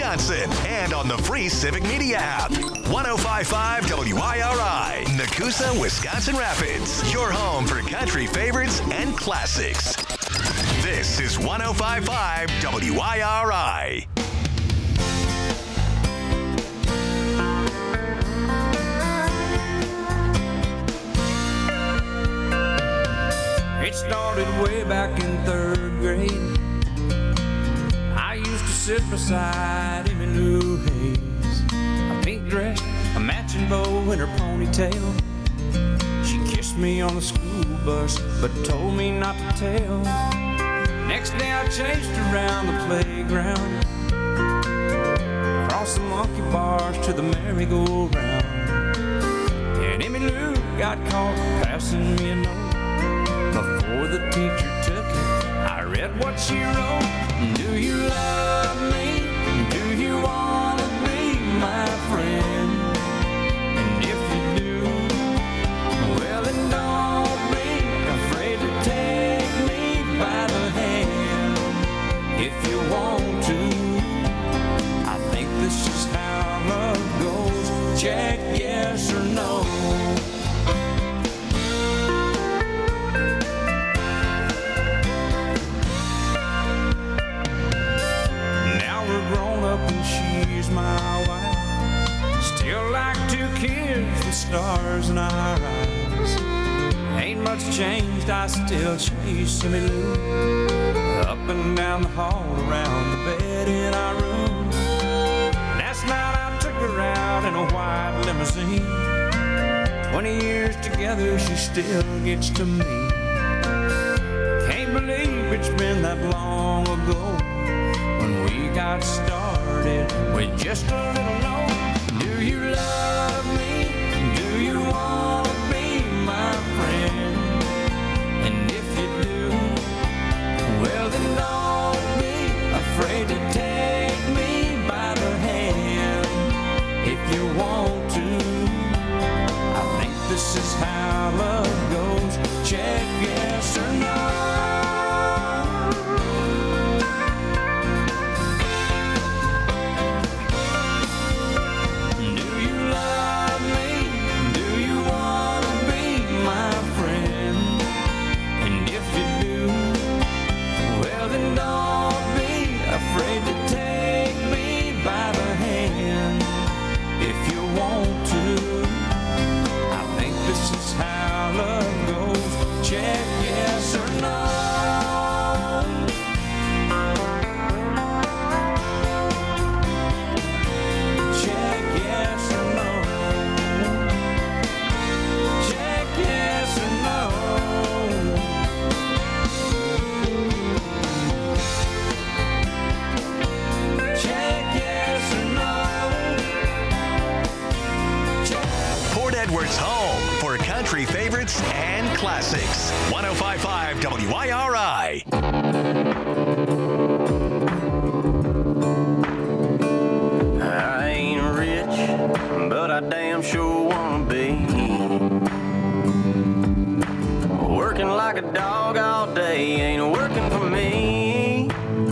Wisconsin, and on the free Civic Media app. 105.5 WIRI, Nakusa, Wisconsin Rapids. Your home for country favorites and classics. This is 105.5 WIRI. It started way back in 3rd grade. I used to sit beside Emmylou Hayes, a pink dress, a matching bow in her ponytail. She kissed me on the school bus, but told me not to tell. Next day I chased around the playground, across the monkey bars to the merry-go-round. And Emmylou got caught passing me a note. Before the teacher took it, I read what she wrote. Do you love me? Do you want to be my friend? And if you do, well then don't be afraid to take me by the hand. If you want to, I think this is how love goes. Check yes or no. And she's my wife. Still like 2 kids with stars in our eyes. Ain't much changed, I still chase Emmylou up and down the hall, around the bed in our room. Last night I took her out in a white limousine. 20 years together, she still gets to me. Can't believe it's been that long ago when we got started with just a little note. Do you love me? Do you want to be my friend? And if you do, well then don't be afraid to take me by the hand. If you want to, I think this is how love goes. Check yes or no. Afraid to take me by the hand. If you want to, I think this is how love goes. Check yes or no. Check yes or no. Check yes or no. Edwards home for country favorites and classics. 105.5 WIRI. I ain't rich, but I damn sure wanna be. Working like a dog all day ain't working for me.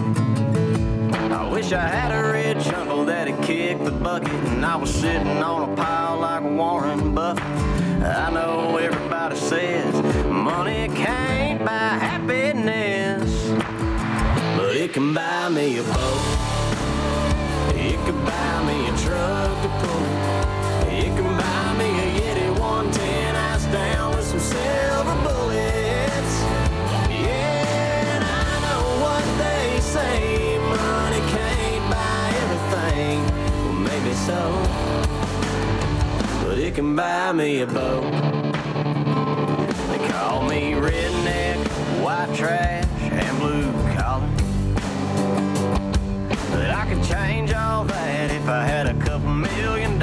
I wish I had a rich uncle that'd kick the bucket and I was sitting on a pile like Warren Buffett. I know everybody says money can't buy happiness, but it can buy me a boat. It can buy me a truck to pull. It can buy me a Yeti 110 ice down with some silver bullets. Yeah, and I know what they say, money can't buy everything. Well, maybe so, but it can buy me a boat. They call me redneck, white trash, and blue collar, but I could change all that if I had a couple $1 million.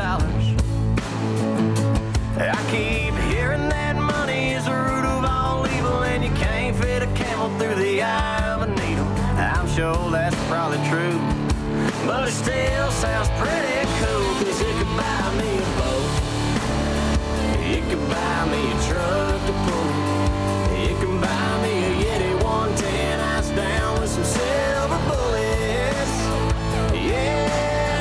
I keep hearing that money is the root of all evil, and you can't fit a camel through the eye of a needle. I'm sure that's probably true, but it still sounds pretty cool, 'cause it could buy me a boat. It could buy me a truck to pull. It can buy me a Yeti 110 ice down with some silver bullets. Yeah,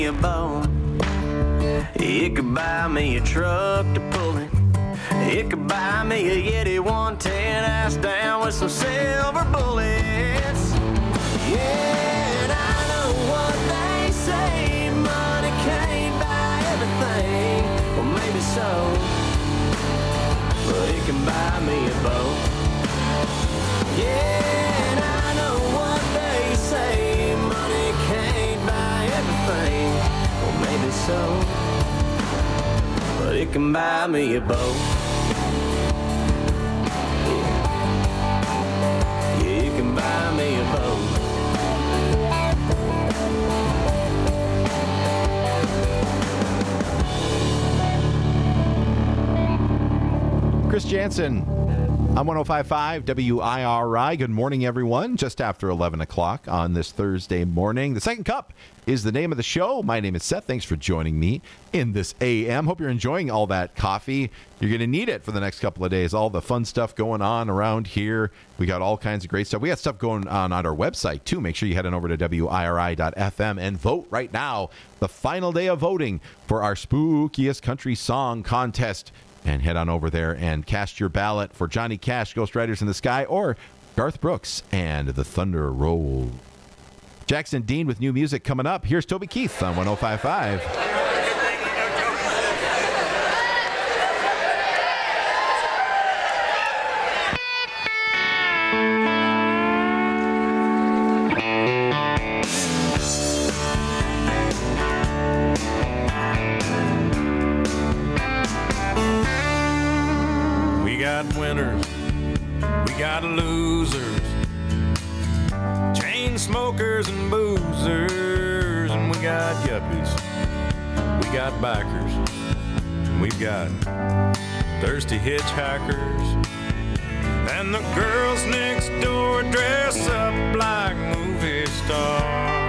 a boat. It could buy me a truck to pull it. It could buy me a Yeti 110 ass down with some silver bullets. Yeah, and I know what they say, money can't buy everything. Well, maybe so, but it can buy me a boat. Yeah, and I know what they say, money can't buy everything. Well, maybe so, but it can buy me a boat. Yeah, it can buy me a boat. Chris Jansen on 105.5 WIRI. Good morning, everyone. Just after 11 o'clock on this Thursday morning. The Second Cup is the name of the show. My name is Seth. Thanks for joining me in this AM. Hope you're enjoying all that coffee. You're going to need it for the next couple of days. All the fun stuff going on around here. We got all kinds of great stuff. We got stuff going on our website, too. Make sure you head on over to WIRI.FM and vote right now. The final day of voting for our Spookiest Country Song Contest. And head on over there and cast your ballot for Johnny Cash, Ghost Riders in the Sky, or Garth Brooks and The Thunder Roll. Jackson Dean with new music coming up. Here's Toby Keith on 105.5. Winners, we got losers, chain smokers and boozers, and we got yuppies, we got bikers, and we've got thirsty hitchhikers, and the girls next door dress up like movie stars.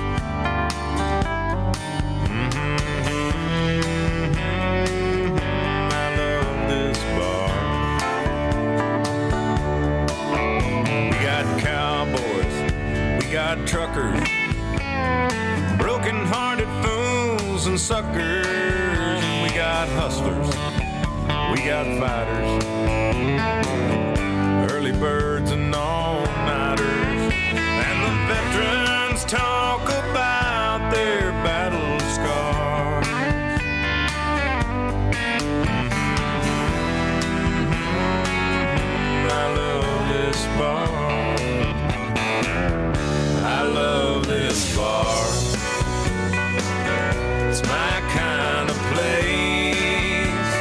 Got truckers, broken-hearted fools and suckers, and we got hustlers, we got fighters, early birds and all-nighters, and the veterans talk about their battle scars. I love this bar. I love this bar. It's my kind of place.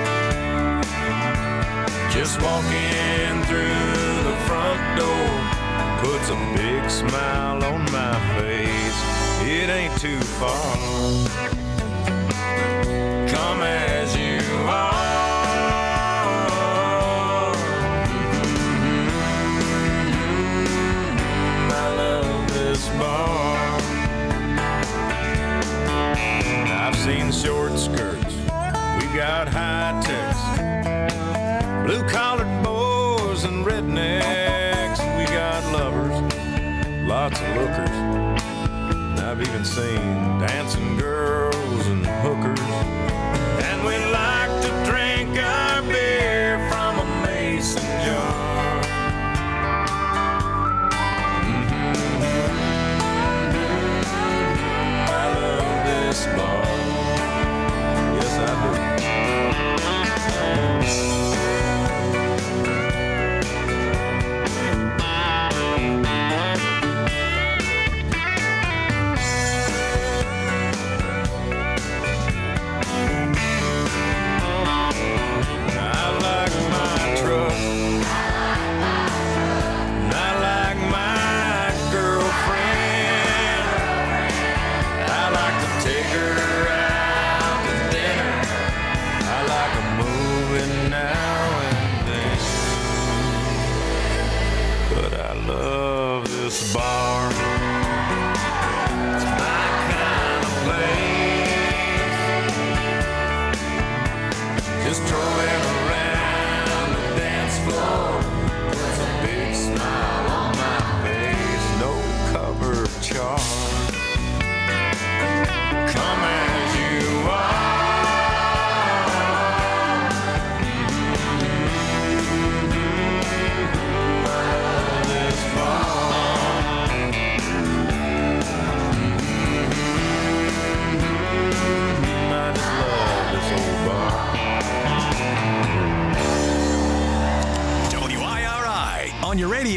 Just walking through the front door puts a big smile on my face. It ain't too far. Come as you are. Bar. I've seen short skirts, we've got high techs, blue-collared boys and rednecks. We got lovers, lots of lookers. I've even seen dancing girls and hookers. And we like to drink our beer from a mason jar. Bar. Yes, I bar. It's my kind of place. Just strolling around the dance floor puts a big smile on my face. No cover charge.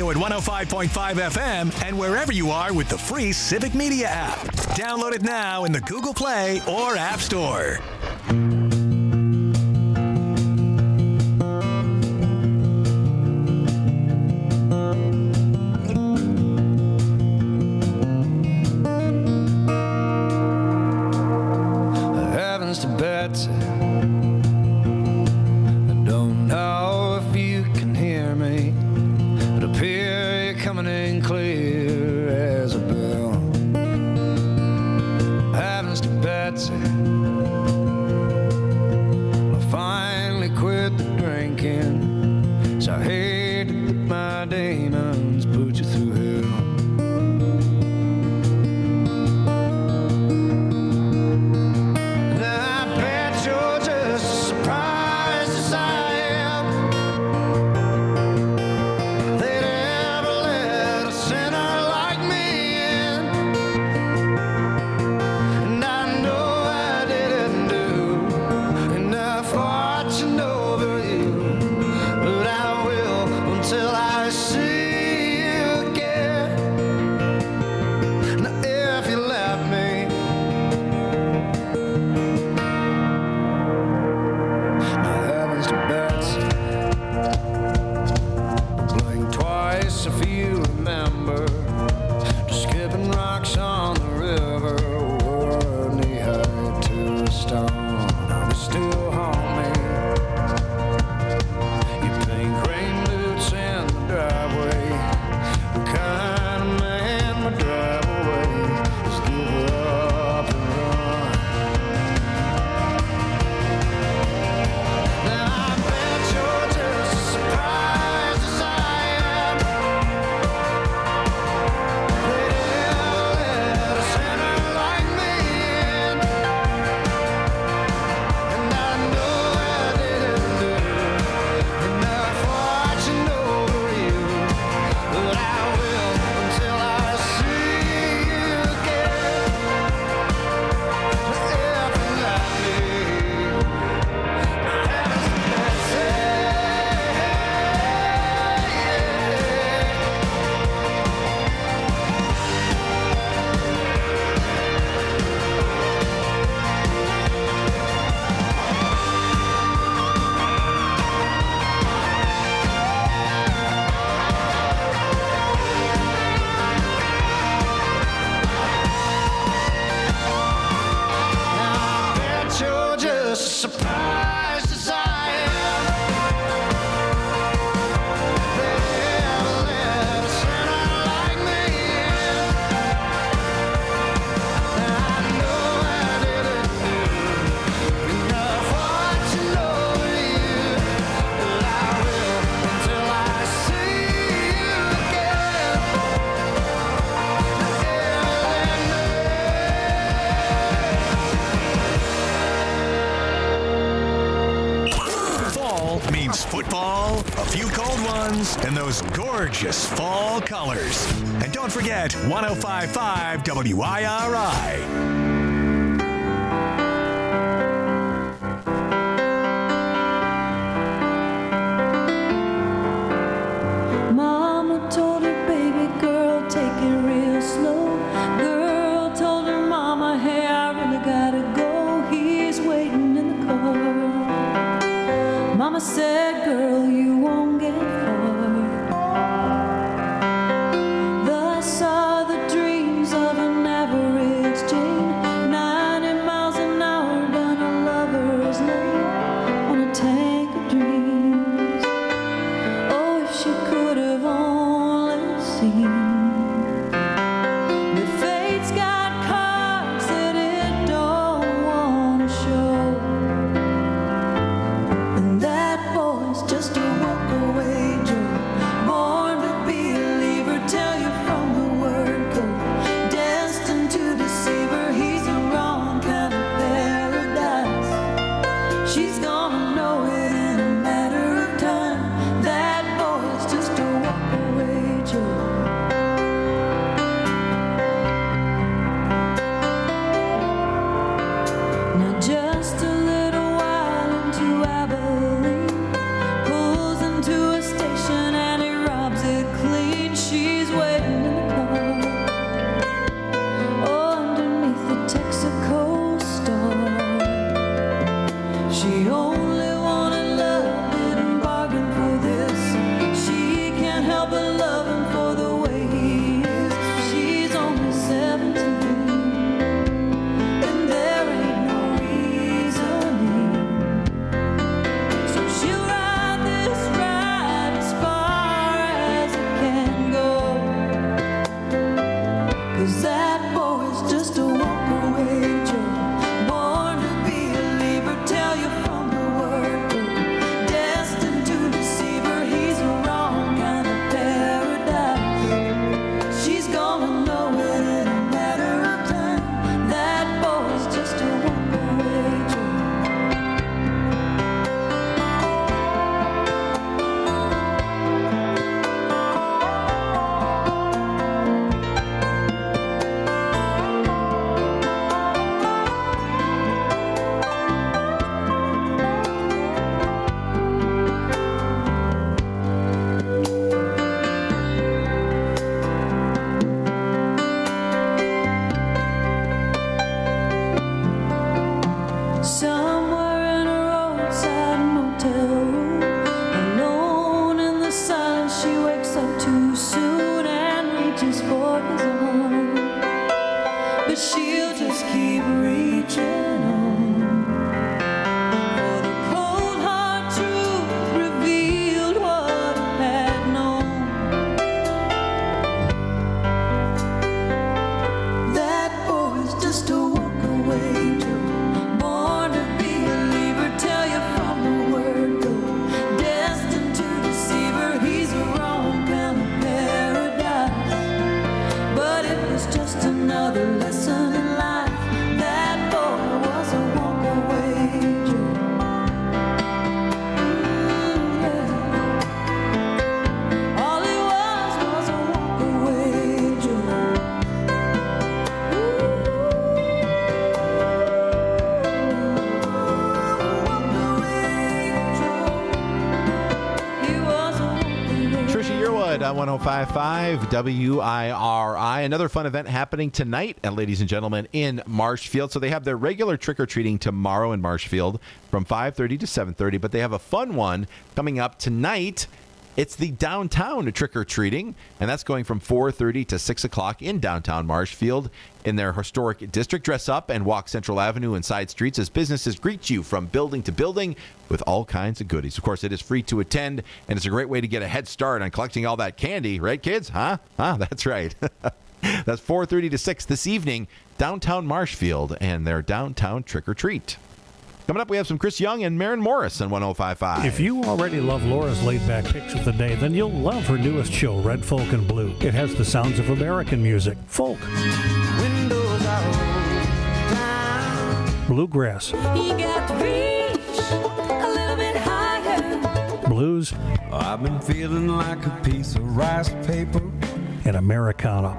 radio at 105.5 FM and wherever you are with the free Civic Media app. Download it now in the Google Play or App Store. Heavens to Betsy, I don't know if you can hear me, but up here you're coming in clear as a bell. Heavens to Betsy, I finally quit the drinking, so I hate to put my demons put you through hell. Football, a few cold ones, and those gorgeous fall colors. And don't forget 105.5 WIRI. Mama said, girl, you won't get far. Thus are the dreams of an average Jane. but she'll just keep reaching on. For the cold hard truth revealed what I had known. That boy's just a walk away Joe, born to be a believer, tell you from the word go, destined to deceive her. He's a wrong kind of paradise, but it was just another lesson in life. That boy was a walk away Joe. Yeah. All he was a walk away Joe. Trisha Yearwood on 105.5 WIRI. Another fun event happening tonight, ladies and gentlemen, in Marshfield. So they have their regular trick-or-treating tomorrow in Marshfield from 5:30 to 7:30, but they have a fun one coming up tonight. It's the downtown trick-or-treating, and that's going from 4:30 to 6 o'clock in downtown Marshfield in their historic district. Dress up and walk Central Avenue and side streets as businesses greet you from building to building with all kinds of goodies. Of course, it is free to attend, and it's a great way to get a head start on collecting all that candy. Right, kids? Huh? That's right. That's 4:30 to 6 this evening, downtown Marshfield, and their downtown trick-or-treat. Coming up, we have some Chris Young and Maren Morris on 105.5. If you already love Laura's laid-back picks of the day, then you'll love her newest show, Red Folk and Blue. It has the sounds of American music, folk, Windows are rolled down. bluegrass, You got to reach a little bit higher. blues, I've been feeling like a piece of rice paper. and Americana.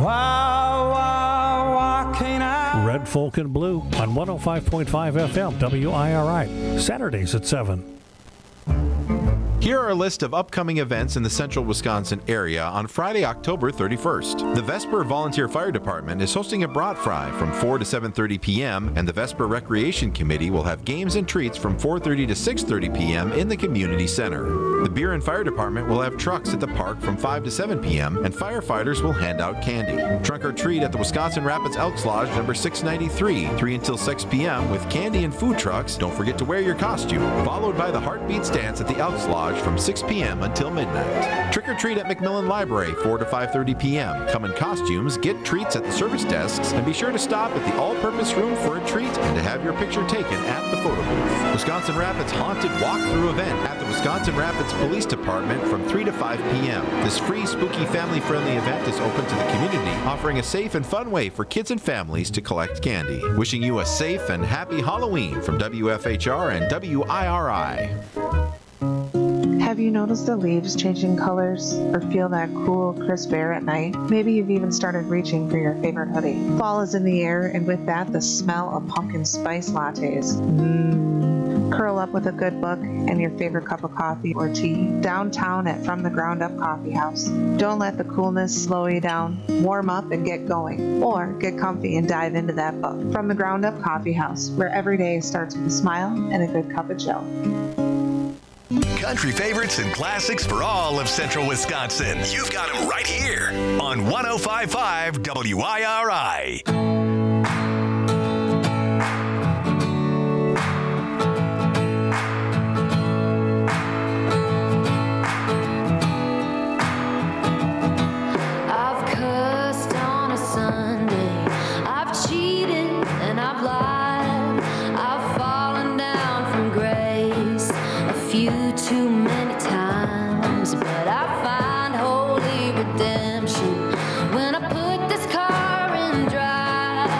Why can't I? Red Folk and Blue on 105.5 FM WIRI, Saturdays at 7. Here are a list of upcoming events in the central Wisconsin area on Friday, October 31st. The Vesper Volunteer Fire Department is hosting a brat fry from 4 to 7:30 p.m., and the Vesper Recreation Committee will have games and treats from 4:30 to 6:30 p.m. in the community center. The Beer and Fire Department will have trucks at the park from 5 to 7 p.m., and firefighters will hand out candy. Trunk or treat at the Wisconsin Rapids Elks Lodge number 693, 3 until 6 p.m. with candy and food trucks. Don't forget to wear your costume. Followed by the Heartbeats Dance at the Elks Lodge from 6 p.m. until midnight. Trick or treat at McMillan Library 4 to 5:30 p.m. Come in costumes, get treats at the service desks, and be sure to stop at the all-purpose room for a treat and to have your picture taken at the photo booth. Wisconsin Rapids Haunted Walkthrough event at the Wisconsin Rapids Police Department from 3 to 5 p.m. This free, spooky, family-friendly event is open to the community, offering a safe and fun way for kids and families to collect candy. Wishing you a safe and happy Halloween from WFHR and WIRI. Have you noticed the leaves changing colors or feel that cool, crisp air at night? Maybe you've even started reaching for your favorite hoodie. Fall is in the air, and with that, the smell of pumpkin spice lattes. Curl up with a good book and your favorite cup of coffee or tea downtown at From the Ground Up Coffee House. Don't let the coolness slow you down. Warm up and get going, or get comfy and dive into that book. From the Ground Up Coffee House, where every day starts with a smile and a good cup of joe. Country favorites and classics for all of central Wisconsin. You've got them right here on 105.5 WIRI. I've cussed on a Sunday, I've cheated and I've lied, I've fallen down from grace a few too many times, but I find holy redemption when I put this car in drive.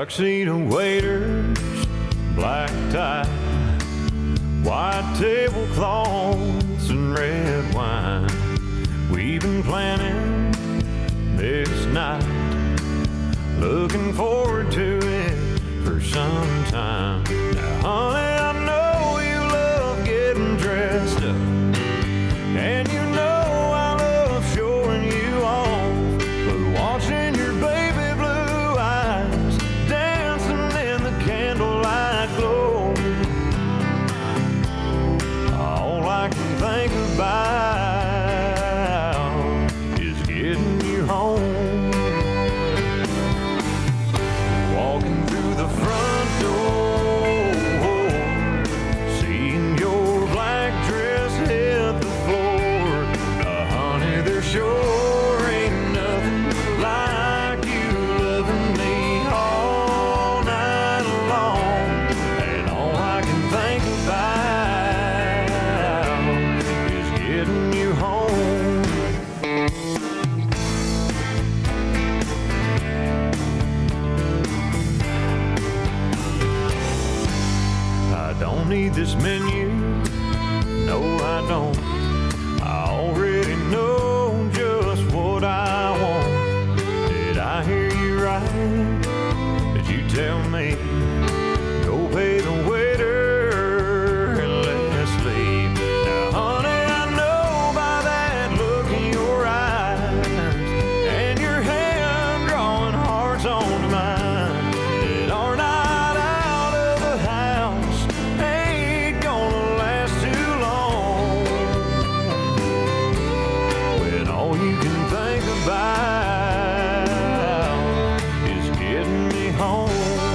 Tuxedo waiters, black tie, white tablecloths and red wine. We've been planning this night, looking forward to it for some time. Now, honey, I know you love getting dressed up, and you know I love showing you off, but watching your baby blue eyes dancing in the candlelight glow, all I can think about is getting you home. Walking through the front door, seeing your black dress hit the floor. Honey, there sure ain't nothing like you loving me all night long. And all I can think about is getting you home. I don't need this menu, no I don't. I already know just what I want. Did I hear you right? Did you tell me go pay the waiter and let's leave? Now honey, I know by that look in your eyes and your hand drawing hearts on mine that our night out of the house ain't gonna last too long, when all you can think about is getting me home.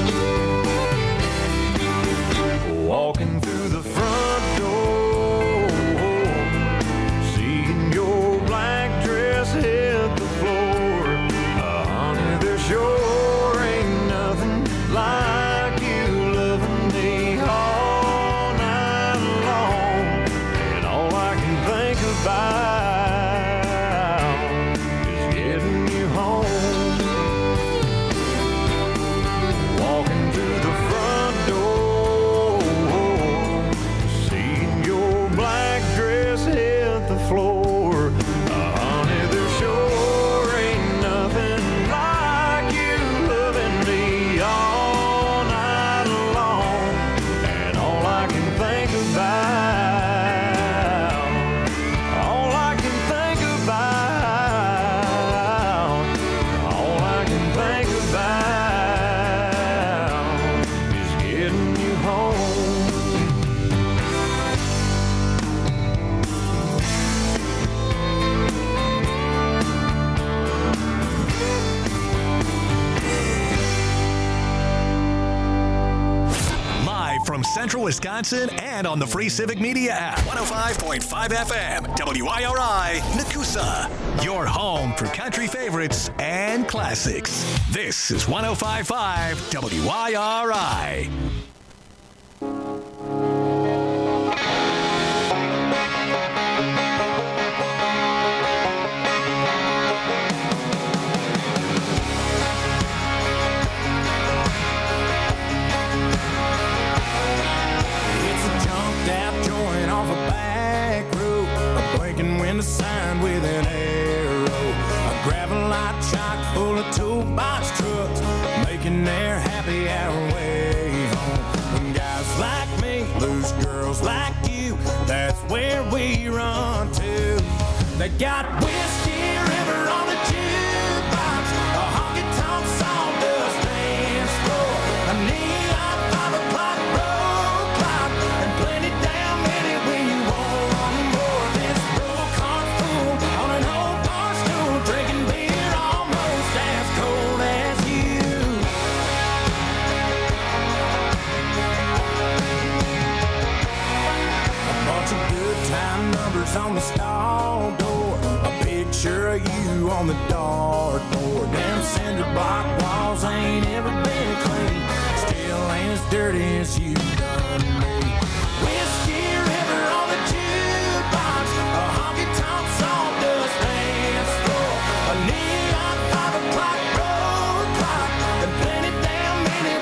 Walking through the front door, seeing your black dress hit the floor. Honey, there sure ain't nothing like you loving me all night long. And all I can think about is getting you home. Walking through the front door, seeing your black dress hit the floor. Honey, there sure ain't nothing like you loving me all night long. And all I can think about, all I can think about, all I can think about is getting you home. Live from Central Wisconsin and on the free Civic Media app. 105.5 FM, WIRI, Nakusa. Your home for country favorites and classics. This is 105.5 WIRI. It's a jumped out joint off a back road, a blinking window sign with an arrow, a gravel lot chock full of toolbox trucks, making their happy hour way home. When guys like me lose girls like you, that's where we run to. They got Whiskey River on the jukebox, a honky-tonk sawdust dance floor, a neon 5 o'clock road clock, and plenty damn many when you want more. This broke heart fool on an old bar stool, drinking beer almost as cold as you. A bunch of good time numbers on the stall door, a picture of you on the dartboard. Them cinder block walls ain't ever been clean, still ain't as dirty as you done me. Whiskey River on the jukebox, a honky-tonk sawdust dance floor, a neon 5 o'clock road clock, and plenty damn many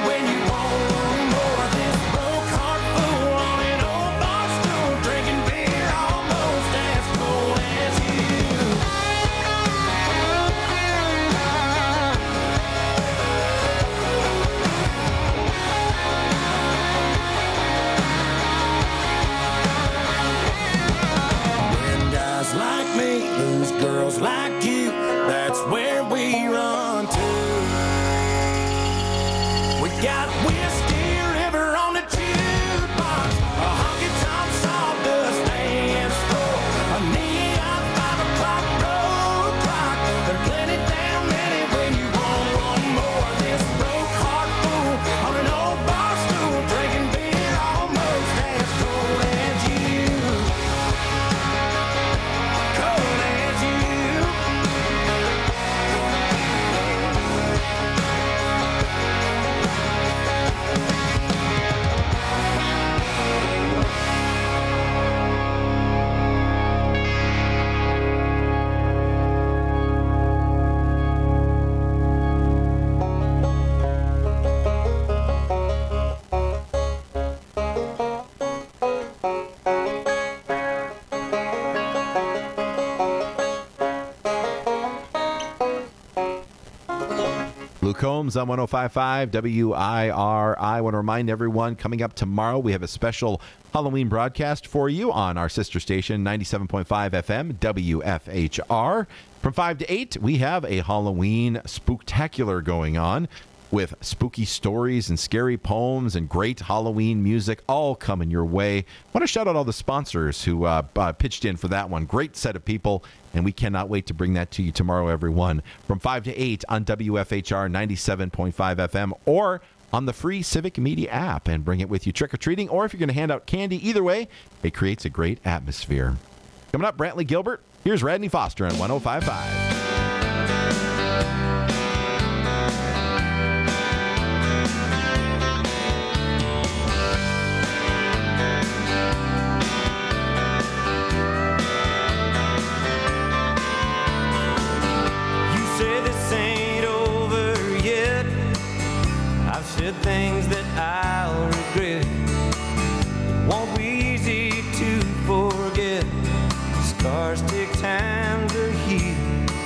Luke Combs on 105.5 WIRI. I want to remind everyone, coming up tomorrow, we have a special Halloween broadcast for you on our sister station, 97.5 FM, WFHR. From 5 to 8, we have a Halloween spooktacular going on with spooky stories and scary poems and great Halloween music all coming your way. I want to shout out all the sponsors who pitched in for that one. Great set of people, and we cannot wait to bring that to you tomorrow, everyone, from 5 to 8 on WFHR 97.5 FM or on the free Civic Media app, and bring it with you trick-or-treating, or if you're going to hand out candy. Either way, it creates a great atmosphere. Coming up, Brantley Gilbert. Here's Radney Foster on 105.5. Said things that I'll regret. Won't be easy to forget. Scars take time to heal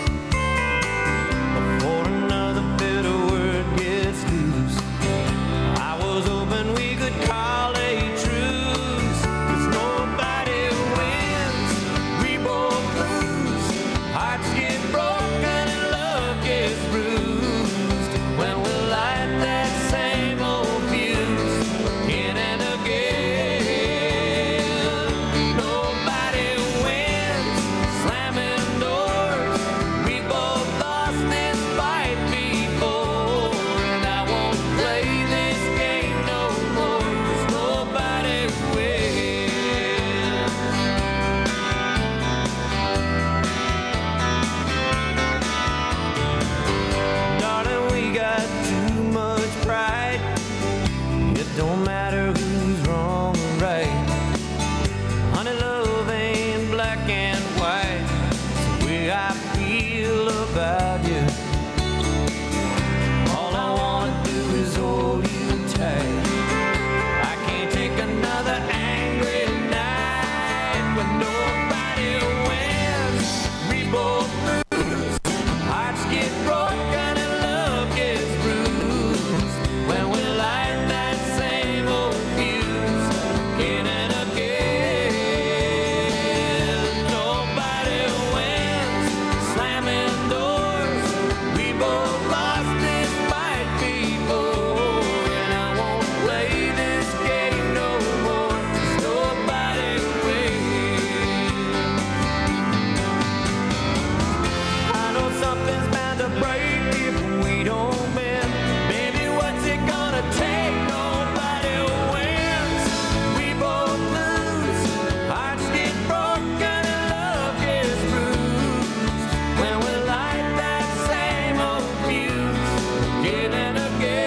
before another bitter word gets loose. I was hoping we could call a truce, 'cause nobody wins, we both lose. Hearts get broken and love gets bruised when we light that same old fuse again and again. Nobody wins, slamming doors. We both lost this fight before, and I won't play this game no more, 'cause nobody wins. Darling, we got too much pride. It don't matter who's wrong or right. Honey, love ain't black and white. It's the way I feel about you. All I wanna do is hold you tight. I can't take another angry night when nobody wins. We both lose. Hearts get broken and love gets bruised when we light that same old fuse again and again. Nobody wins, slamming doors. We both lost this fight before, and I won't play this game no more, 'cause nobody wins. I know something's bound to break if we don't bend. Baby, what's it gonna take? Nobody wins. We both lose. Hearts get broken and love gets bruised when we light that same old fuse again and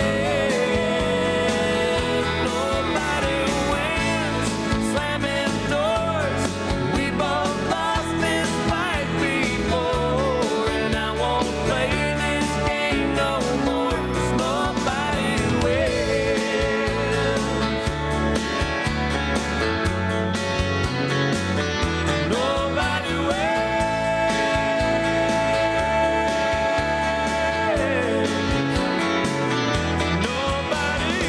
again. Nobody wins, slamming doors. We both lost this fight before, and I won't play this game no more, 'cause nobody wins. Nobody wins. Nobody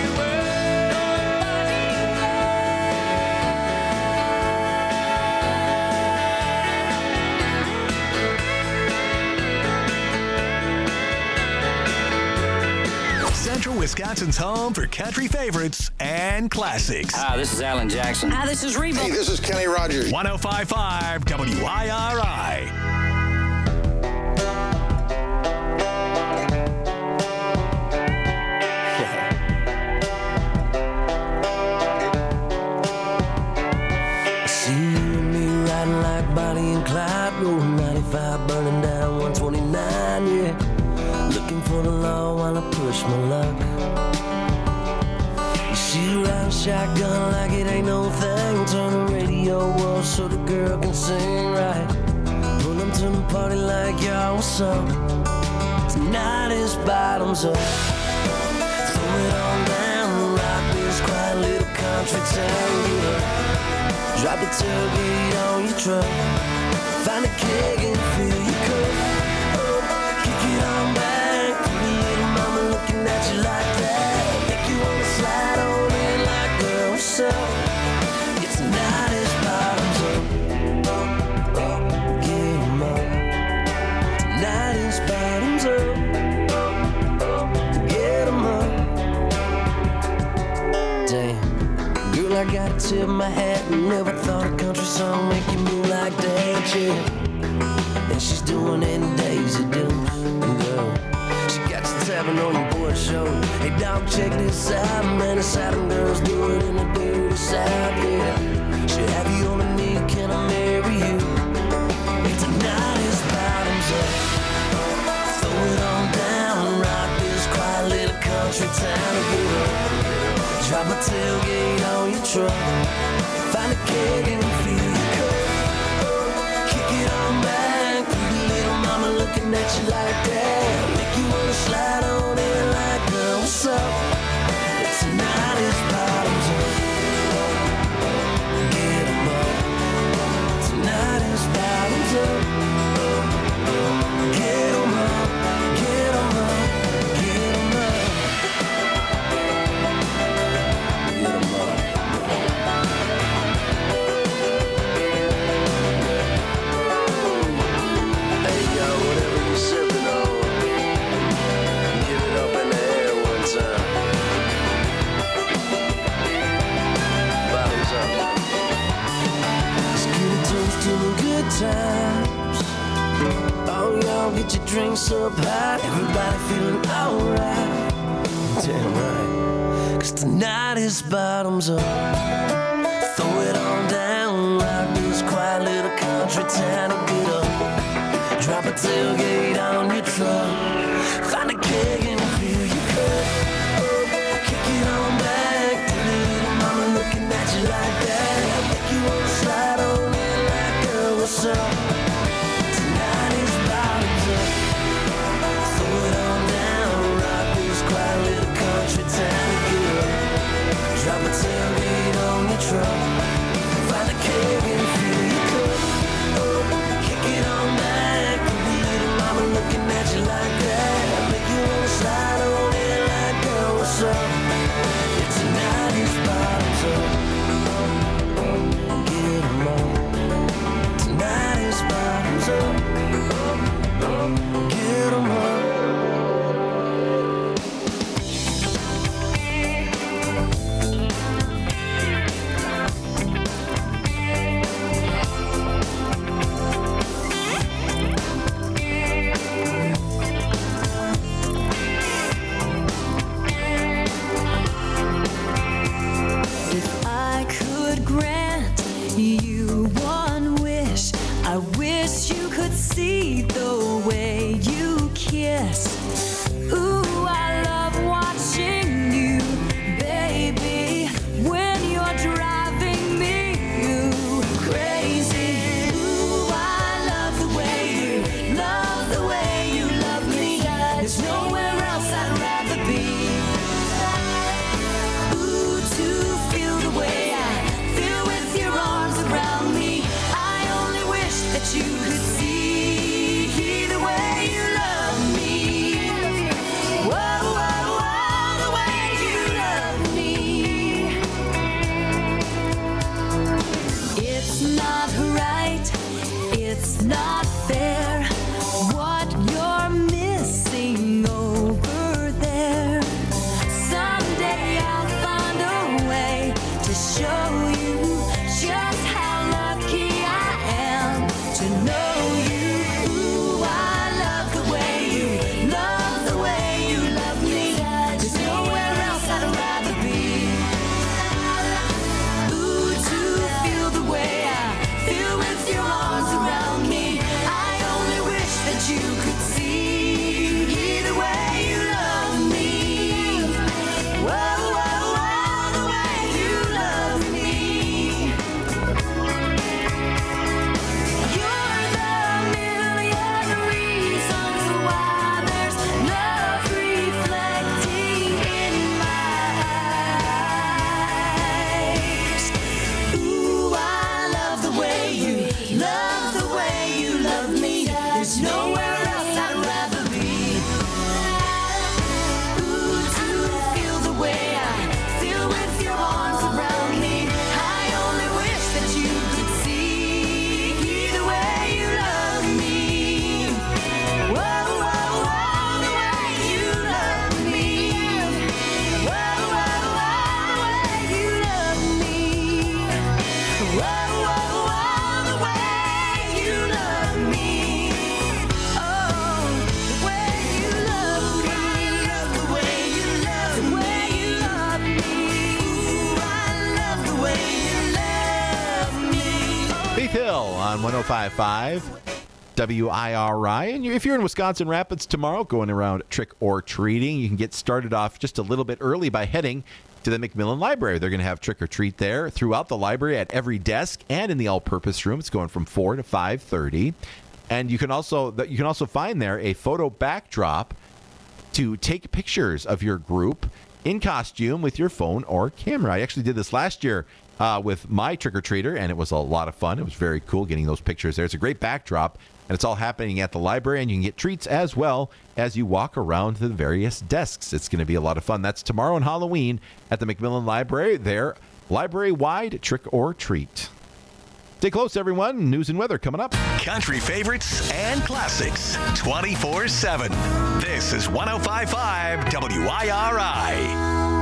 Central Wisconsin's home for country favorites and classics. Hi, this is Alan Jackson. Hi, this is Reba. Hey, this is Kenny Rogers. 105.5 WIRI. See you and me riding like Bonnie and Clyde, rolling 95, burning down 129, yeah. Looking for the law while I push my luck. You see you riding shotgun like it ain't no thing. Turn the radio off so the girl can sing right. Pull them to the party like y'all, what's up? Tonight is bottoms up. Throw it on down, rock this quiet little country town, yeah. Drop the tailgate on your truck. Find a keg and fill your cup. Oh, kick it on back. Pretty little mama is bottoms up. Get 'em up. Damn, girl, I gotta tip my hat. Never thought a country song make you move like that, yeah. And she's doing it in Daisy Dukes. Girl, she got you tapping on your boy's shoulder. Hey, dog, check this out, man. The Southern girls do it in the dirty South, yeah. Should have you on a knee, can I marry you? Hey, tonight is bottoms up. Throw it on down, rock this quiet little country town and get up. Drop a tailgate on your truck. Find a keg and fill your cup. Kick it on back, pretty little mama looking at you like that. Make you wanna slide on in like, girl, what's up? Tonight is bottoms up. Get 'em up. Tonight is bottoms up. Get 'em up. Get 'em up. Get 'em up. Get 'em up. Hey, yo, whatever you sipping on, give it up in the air one time. Bottoms up. Let's get a toast to the good times. Oh, y'all get your drinks up high. Everybody feeling alright. Damn right. 'Cause tonight is bottoms up. Throw it on down, rock this quiet little country town and get up. Drop a tailgate on your truck. Find a keg and fill your cup. Kick it on back, pretty little mama looking at you like that. Make you wanna slide on in like, girl, what's up? Tonight is bottoms up. Throw it on down, rock this quiet little country town and get up. Drop a tailgate on your truck. Find a keg and fill your cup. Kick it on back, pretty little mama looking at you like that. Make you wanna slide on in like, girl, what's up? Yeah, tonight is bottoms up. Get 'em up. Tonight is on 105.5 WIRI. And if you're in Wisconsin Rapids tomorrow going around trick or treating, you can get started off just a little bit early by heading to the McMillan Library. They're going to have trick or treat there throughout the library at every desk and in the all-purpose room. It's going from 4 to 5:30. And you can also find there a photo backdrop to take pictures of your group in costume with your phone or camera. I actually did this last year with my trick-or-treater, and it was a lot of fun. It was very cool getting those pictures there. It's a great backdrop, and it's all happening at the library, and you can get treats as well as you walk around the various desks. It's going to be a lot of fun. That's tomorrow on Halloween at the McMillan Library. Their library-wide trick-or-treat. Stay close, everyone. News and weather coming up. Country favorites and classics 24/7. This is 105.5 WIRI.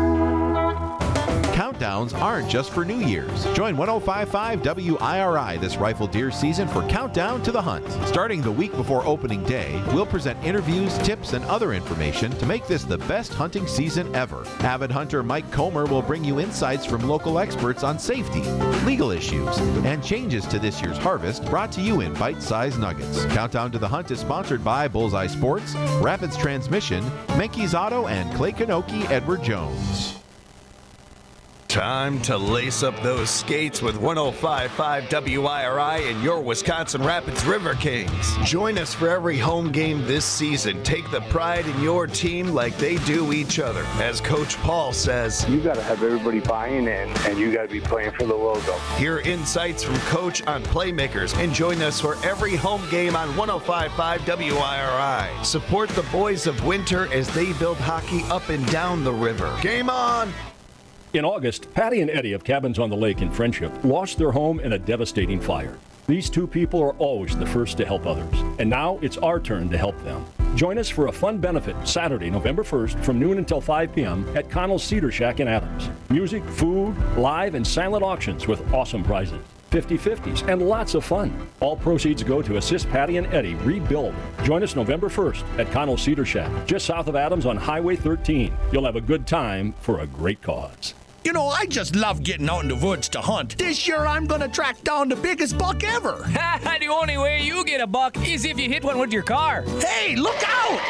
Countdowns aren't just for New Year's. Join 105.5 WIRI this rifle deer season for Countdown to the Hunt. Starting the week before opening day, we'll present interviews, tips, and other information to make this the best hunting season ever. Avid hunter Mike Comer will bring you insights from local experts on safety, legal issues, and changes to this year's harvest, brought to you in bite-sized nuggets. Countdown to the Hunt is sponsored by Bullseye Sports, Rapids Transmission, Menke's Auto, and Clay Kanoki Edward Jones. Time to lace up those skates with 105.5 WIRI and your Wisconsin Rapids River Kings. Join us for every home game this season. Take the pride in your team like they do each other. As Coach Paul says, you got to have everybody buying in, and you got to be playing for the logo. Hear insights from Coach on playmakers and join us for every home game on 105.5 WIRI. Support the boys of winter as they build hockey up and down the river. Game on! In August, Patty and Eddie of Cabins on the Lake in Friendship lost their home in a devastating fire. These two people are always the first to help others, and now it's our turn to help them. Join us for a fun benefit Saturday, November 1st from noon until 5 p.m. at Connell's Cedar Shack in Adams. Music, food, live, and silent auctions with awesome prizes. 50/50s, and lots of fun. All proceeds go to assist Patty and Eddie rebuild. Join us November 1st at Connell's Cedar Shack, just south of Adams on Highway 13. You'll have a good time for a great cause. You know, I just love getting out in the woods to hunt. This year, I'm going to track down the biggest buck ever. The only way you get a buck is if you hit one with your car. Hey, look out!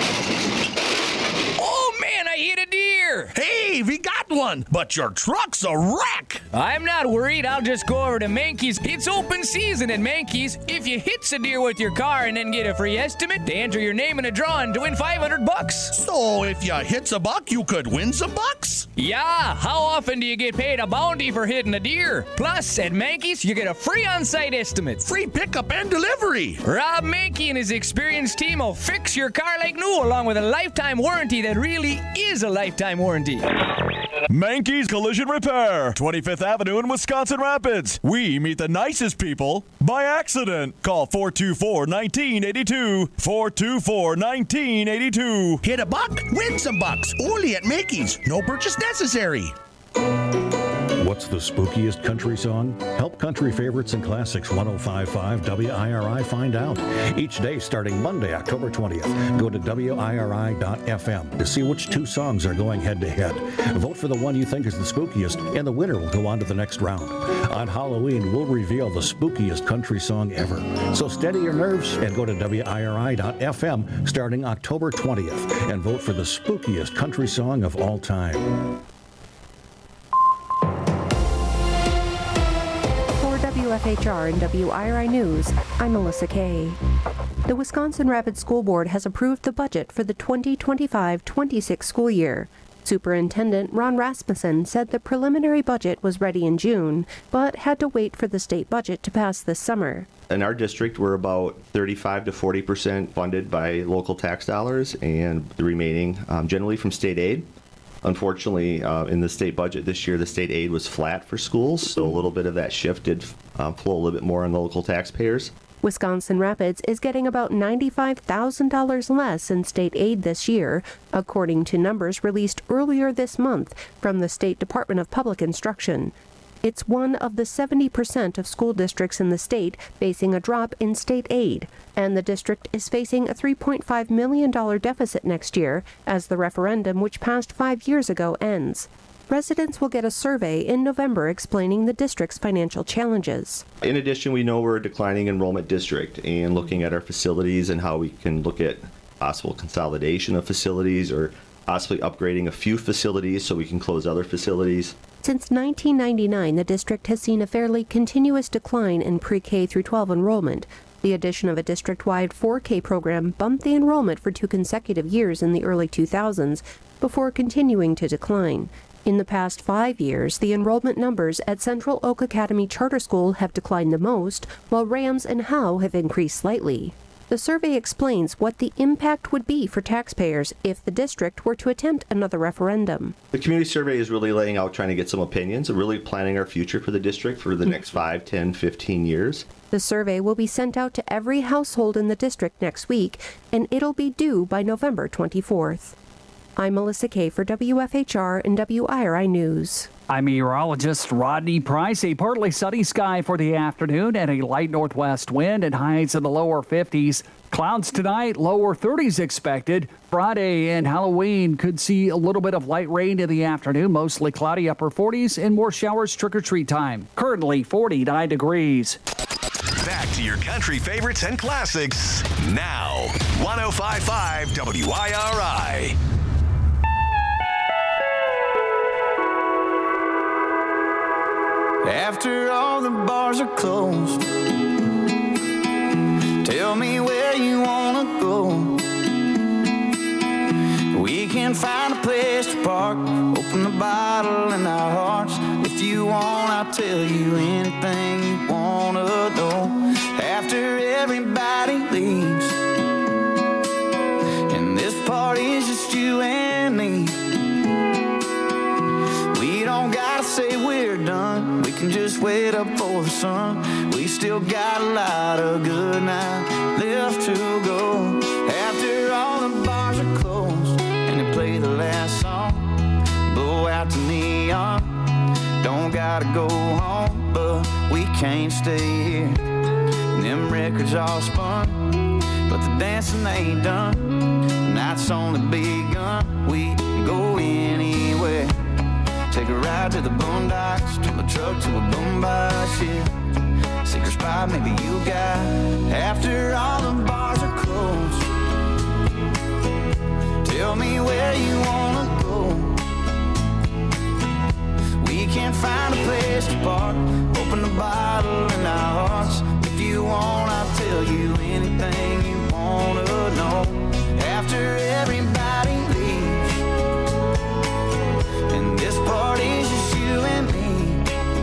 Oh, man, I hit a deer. Hey, we got one, but your truck's a wreck. I'm not worried. I'll just go over to Menke's. It's open season at Menke's. If you hit a deer with your car and then get a free estimate, they enter your name in a drawing to win $500. So if you hit a buck, you could win some bucks? Yeah, how often do you get paid a bounty for hitting a deer? Plus, at Menke's, you get a free on-site estimate. Free pickup and delivery. Rob Menke and his experienced team will fix your car like new, along with a lifetime warranty that really is a lifetime warranty. Menke's Collision Repair, 25th Avenue in Wisconsin Rapids. We meet the nicest people by accident. Call 424-1982. 424-1982. Hit a buck, win some bucks. Only at Menke's. No purchase necessary. What's the spookiest country song? Help country favorites and classics 105.5 WIRI find out. Each day starting Monday, October 20th. Go to WIRI.FM to see which two songs are going head-to-head. Vote for the one you think is the spookiest, and the winner will go on to the next round. On Halloween, we'll reveal the spookiest country song ever. So steady your nerves and go to WIRI.FM starting October 20th and vote for the spookiest country song of all time. WFHR and WIRI News, I'm Melissa Kay. The Wisconsin Rapids School Board has approved the budget for the 2025-26 school year. Superintendent Ron Rasmussen said the preliminary budget was ready in June, but had to wait for the state budget to pass this summer. In our district, we're about 35 to 40% funded by local tax dollars, and the remaining generally from state aid. Unfortunately, in the state budget this year, the state aid was flat for schools, so a little bit of that shift did flow a little bit more on the local taxpayers. Wisconsin Rapids is getting about $95,000 less in state aid this year, according to numbers released earlier this month from the State Department of Public Instruction. It's one of the 70% of school districts in the state facing a drop in state aid, and the district is facing a $3.5 million deficit next year as the referendum, which passed 5 years ago, ends. Residents will get a survey in November explaining the district's financial challenges. In addition, we know we're a declining enrollment district, and looking at our facilities and how we can look at possible consolidation of facilities or possibly upgrading a few facilities so we can close other facilities. Since 1999, the district has seen a fairly continuous decline in pre-K through 12 enrollment. The addition of a district-wide 4K program bumped the enrollment for 2 consecutive years in the early 2000s before continuing to decline. In the past 5 years, the enrollment numbers at Central Oak Academy Charter School have declined the most, while Rams and Howe have increased slightly. The survey explains what the impact would be for taxpayers if the district were to attempt another referendum. The community survey is really laying out, trying to get some opinions, and really planning our future for the district for the next 5, 10, 15 years. The survey will be sent out to every household in the district next week, and it'll be due by November 24th. I'm Melissa Kay for WFHR and WIRI News. I'm meteorologist Rodney Price. A partly sunny sky for the afternoon and a light northwest wind and highs in the lower 50s. Clouds tonight, lower 30s expected. Friday and Halloween could see a little bit of light rain in the afternoon, mostly cloudy upper 40s and more showers trick-or-treat time. Currently 49 degrees. Back to your country favorites and classics now. 105.5 WIRI. After all the bars are closed, tell me where you wanna go. We can find a place to park, open the bottle in our hearts. If you want, I'll tell you anything you wanna know. After everybody leaves, and this party's just you and me, we don't gotta say we're done. We can just wait up for the sun. We still got a lot of good night left to go. After all the bars are closed and they play the last song, blow out the neon. Don't gotta go home, but we can't stay here. And them records all spun, but the dancing ain't done. The night's only begun. We can go anywhere. Take a ride to the boondocks, turn the truck to a boombox, yeah. Secret spot maybe you got. After all the bars are closed, tell me where you wanna go. We can find a place to park, open the bottle in our hearts. If you want, I'll tell you anything you wanna know. After everybody leaves, and this party's just you and me,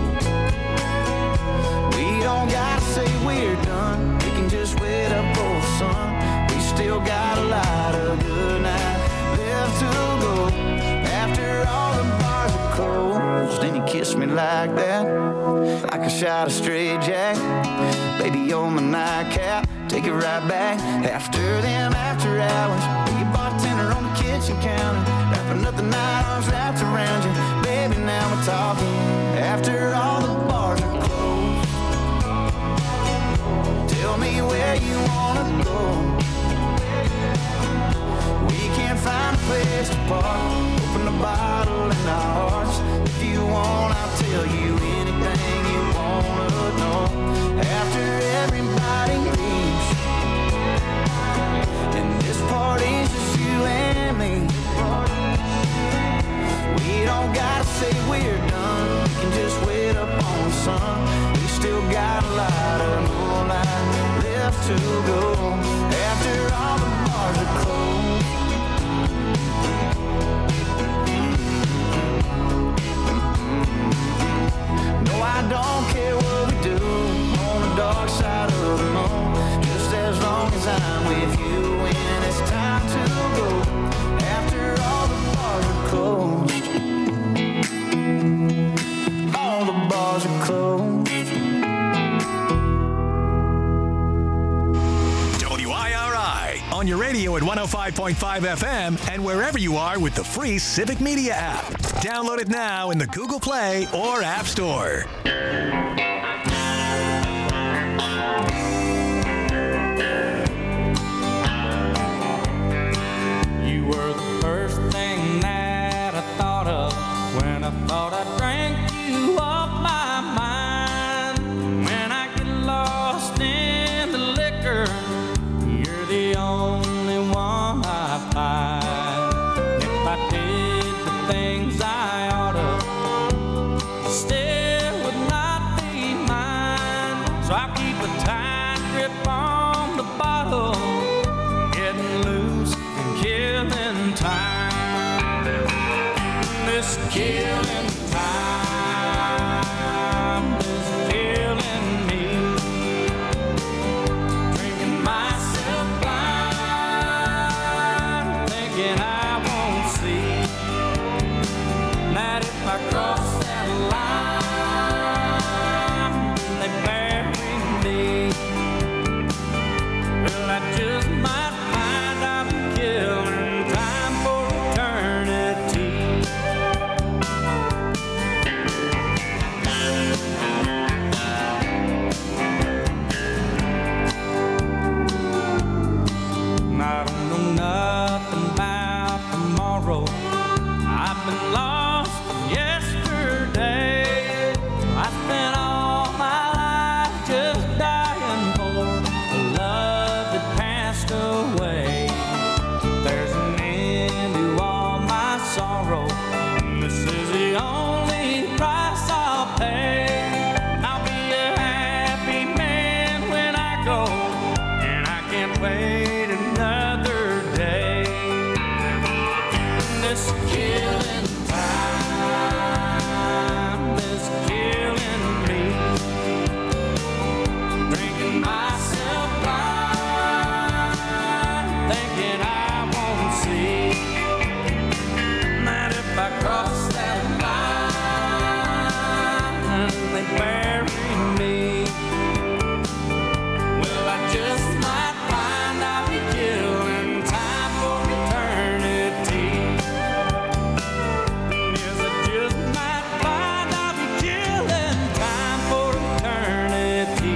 we don't gotta say we're done. We can just wait up for the sun. We still got a lot of good night left to go. After all the bars are closed, and you kiss me like that, like a shot of straight jack. Baby, on my nightcap, take it right back. After them after hours, be a bartender on the kitchen counter, wrapping up the night, arms wrapped around you. Baby, now we're talking. After all the bars are closed, tell me where you wanna go. We can't find a place to park, open the bottle in our hearts. If you want, I'll tell you anything you wanna know. After everybody leaves, and this party's just you and me, we don't gotta say we're done. We can just wait up on the sun. We still got a lot of moonlight left to go. After all the bars are closed, no, I don't care what we do on the dark side of the moon, just as long as I'm with you when it's time to go. After all the bars are closed, all the bars are closed. WIRI on your radio at 105.5 FM and wherever you are with the free Civic Media app. Download it now in the Google Play or App Store. You were the first thing that I thought of when I things I oughta still would not be mine. So I'll keep a tight grip on the bottle, getting loose and killing time. This killing time is killing me. Drinking myself blind, thinking I won't see that if I cross that line, they bury me. Well, I just might find I'm killing time for eternity. I don't know nothing about tomorrow. I've been lost yesterday. I spent all my life just dying for a love that passed away. There's an end to all my sorrow. This is the only price I'll pay. I'll be a happy man when I go, and I can't wait another day. This killing time is killing me. Drinking myself blind, thinking I won't see that if I cross that line, they bury me. Well, I just might find I'll be killing time for eternity. Yes, I just might find I'll be killing time for eternity.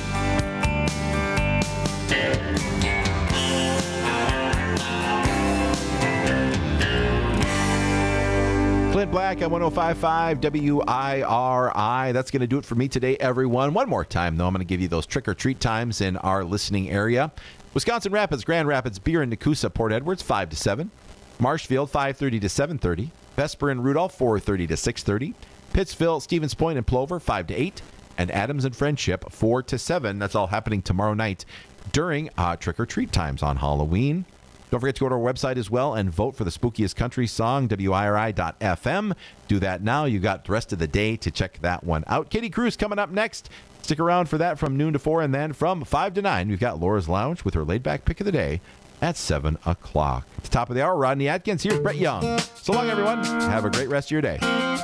Clint Black at 105.5 WIRI. That's going to do it for me today, everyone. One more time, though, I'm going to give you those trick-or-treat times in our listening area. Wisconsin Rapids, Grand Rapids, Beer and Nakusa, Port Edwards, 5 to 7. Marshfield, 5:30 to 7:30. Vesper and Rudolph, 4:30 to 6:30. Pittsville, Stevens Point, and Plover, 5 to 8. And Adams and Friendship, 4 to 7. That's all happening tomorrow night during trick-or-treat times on Halloween. Don't forget to go to our website as well and vote for the spookiest country song, WIRI.FM. Do that now. You got the rest of the day to check that one out. Katie Cruz coming up next. Stick around for that from noon to 4. And then from 5 to 9, we've got Laura's Lounge with her laid-back pick of the day at 7 o'clock. At the top of the hour, Rodney Atkins. Here's Brett Young. So long, everyone. Have a great rest of your day.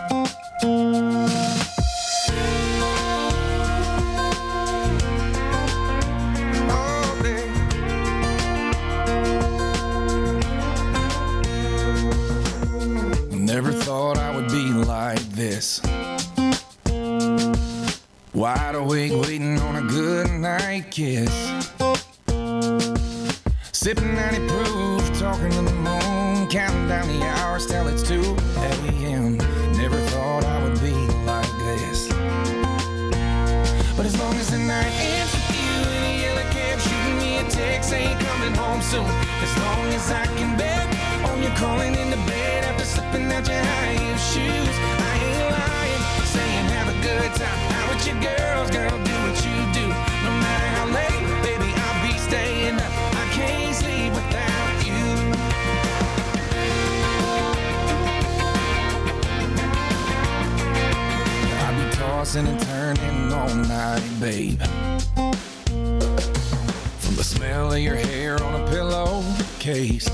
Never thought I would be like this. Wide awake, waiting on a good night kiss. Sipping 90 proof, talking to the moon, counting down the hours till it's 2 a.m. Never thought I would be like this. But as long as the night ends with you in a yellow cab, shooting me a text, ain't coming home soon. As long as I can bet on you calling into bed after slipping out your high heel shoes, I ain't lying, saying have a good time. How with your girls, girl, do what you do. No matter how late, baby, I'll be staying up. I can't sleep without you. I'll be tossing and turning all night, babe. From the smell of your hair on a pillowcase.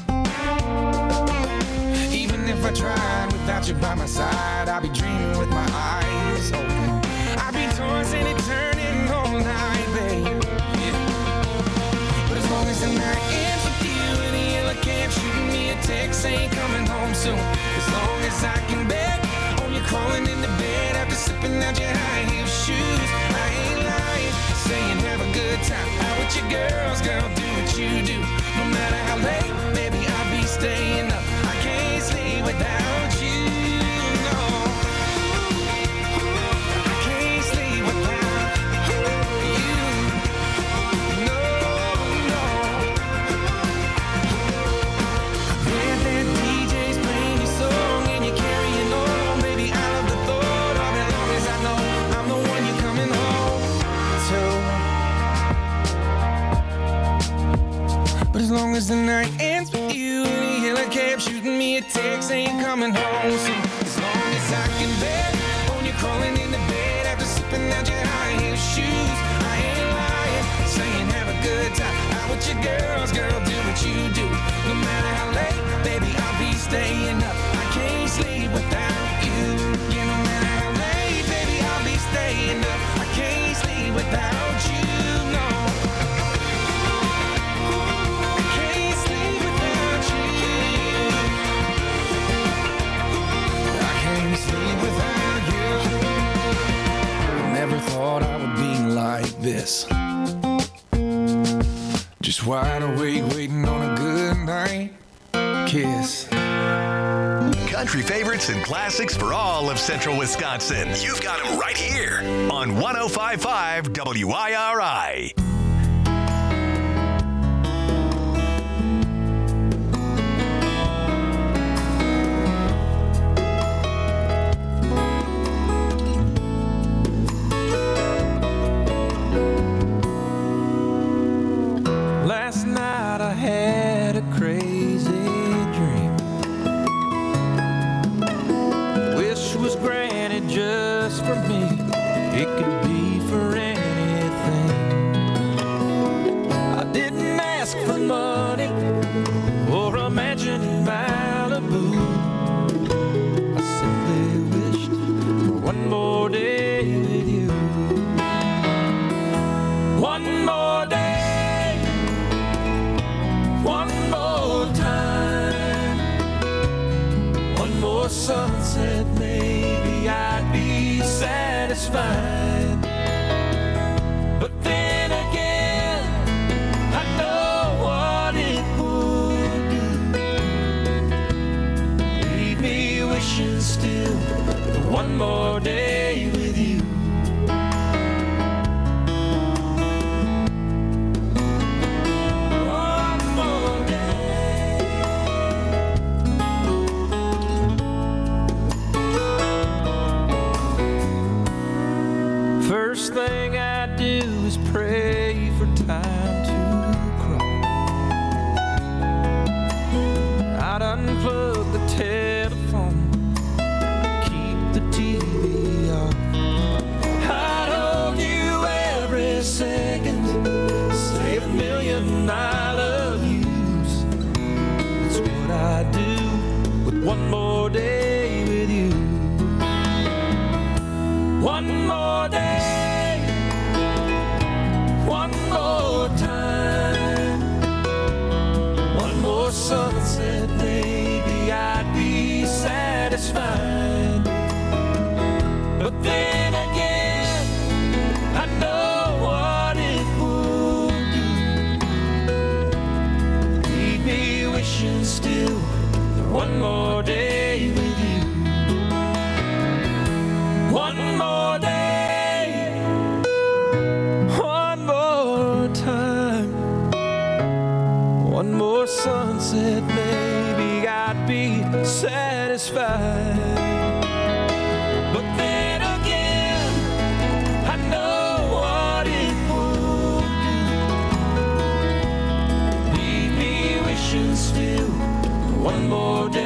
Even if I tried without you by my side, I'd be dreaming with my eyes open. I'd be tossing and turning all night, babe. Yeah. But as long as the night ends with you in a yellow cab, shooting me a text, ain't coming home soon. As long as I can bet on you crawling into bed after slipping out your high heel shoes, I ain't lying, saying have a good time. Out with your girls, girl, do what you do. No matter how late, baby, I'll be staying up. I can't sleep without you, no. I can't sleep without you, no, no. I bet that DJ's playing your song long as the night ends with you. And you hear a cab shooting me a text saying coming home. So as long as I can bet on you crawling into bed after slipping out your high heel shoes, I ain't lying, saying have a good time out with your girls, girl, do what you do. No matter how late, baby, I'll be staying up. I can't sleep without you. Yeah, no matter how late, baby, I'll be staying up. I can't sleep without you. No. I can't sleep without you. I can't sleep without you. Never thought I would be like this. Just wide awake, waiting on a good night kiss. Country favorites and classics for all of Central Wisconsin. You've got them right here on 105.5 WIRI. Last night I had a crazy dream. Wish was granted just for me. It could be for anything. I didn't ask for money or a mansion in Malibu. I simply wished for one more day with you. One more day. One more time, one more sunset, maybe I'd be satisfied. But then again, I know what it would do. Leave me wishing still for one more day with you. First thing I do is pray for time to crawl. I'd unplug the telephone, keep the TV off. I'd hold you every second, say a million I love yous. That's what I do with one more day with you. One more day, one more time, one more sunset, maybe I'd be satisfied. But then again, I know what it would do. Leave me wishing still for one more day with you. One more day, one more time, one more sunset, maybe I'd be satisfied. But then again, I know what it would do. Leave me wishing still for one more day.